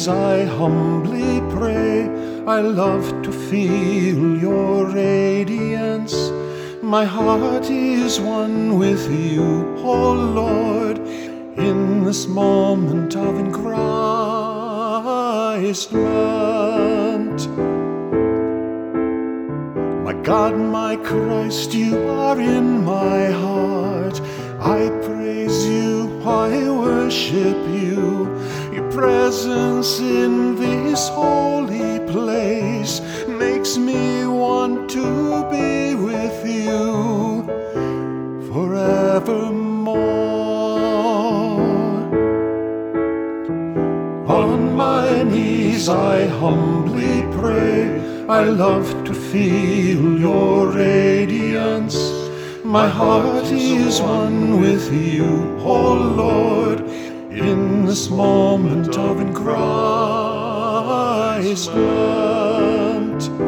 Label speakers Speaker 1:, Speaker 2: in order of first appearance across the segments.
Speaker 1: knees I humbly pray. I love to feel your radiance. My heart is one with you, oh Lord, in this moment of Christmas. My God, my Christ, you are in my heart. I praise you, I worship you. Your presence in this holy place makes me want to be with you forevermore. On my knees I humbly pray. I love to feel your radiance. My heart is one with you, oh Lord, in this moment of Christmas.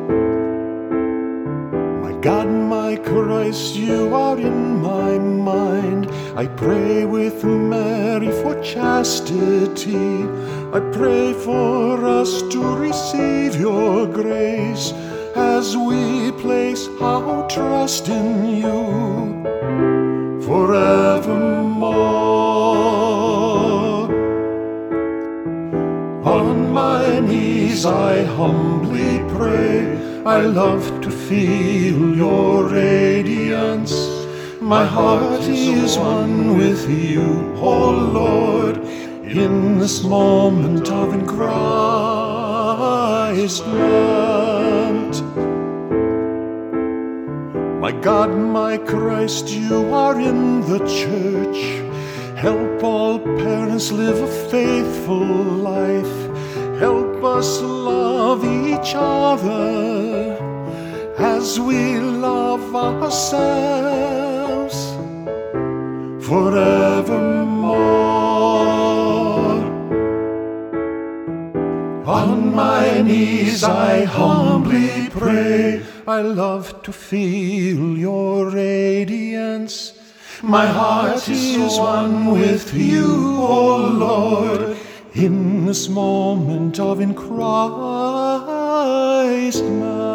Speaker 1: My God, my Christ, you are in my mind. I pray with Mary for chastity. I pray for us to receive your grace as we place our trust in you forevermore. On my knees I humbly pray. I love to feel your radiance. My heart is one with you, oh Lord, in this moment of Christmas. My God, my Christ, you are in the church. Help all parents live a faithful life. Help us love each other as we love ourselves forevermore. On my knees I humbly pray. I love to feel your radiance. My heart is one with you, O Lord, in this moment of Christmas.